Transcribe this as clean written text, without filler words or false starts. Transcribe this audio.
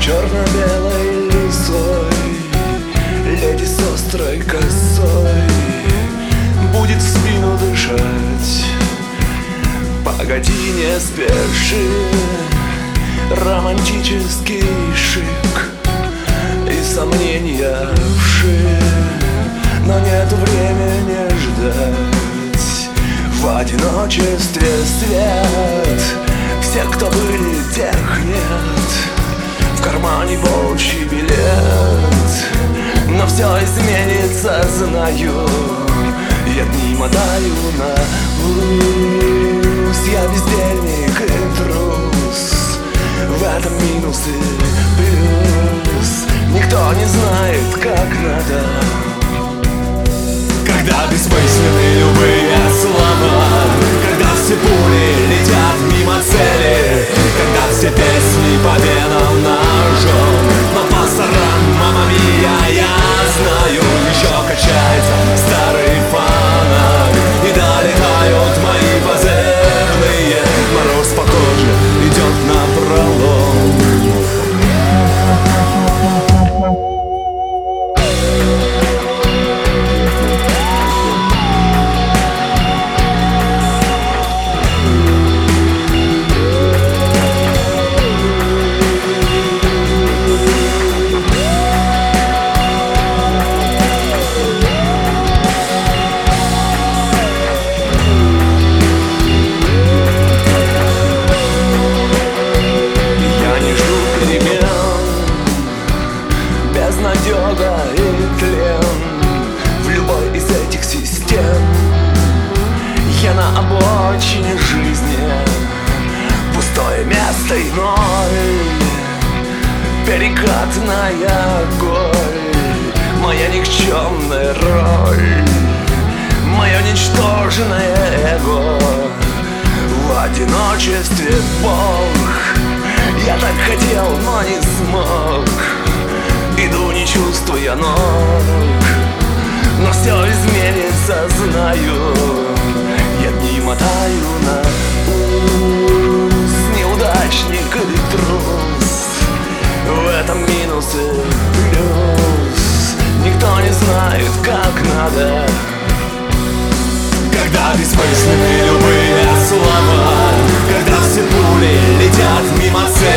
черно-белой лисой, леди с острой косой будет в спину дышать. Погоди, не спеши, романтический шик и сомнения вши, но нет времени ждать. В одиночестве свет, все, кто были, тех нет. В кармане волчий билет, но все изменится, знаю. Я дни мотаю на ус, я бездельник и трус. В этом минус и плюс, никто не знает, как надо. Когда бессмысленны любые слова, когда все пули летят мимо цели, когда все песни по венам ножом, но пасторан, мама мия, я знаю, еще качается старый фонарь, и долетают мои позывные. Мороз по коже идет напролом. Безнадега и тлен в любой из этих систем. Я на обочине жизни, пустое место и ноль, перекатная голь, моя никчемная роль, мое ничтожное эго. В одиночестве Бог, я так хотел, но не смог. Иду, не чувствуя ног, но все изменится, знаю. Я дни мотаю на ус, неудачник и трус. В этом минус и плюс, никто не знает, как надо. Когда бессмысленны любые слова, когда все пули летят мимо цели,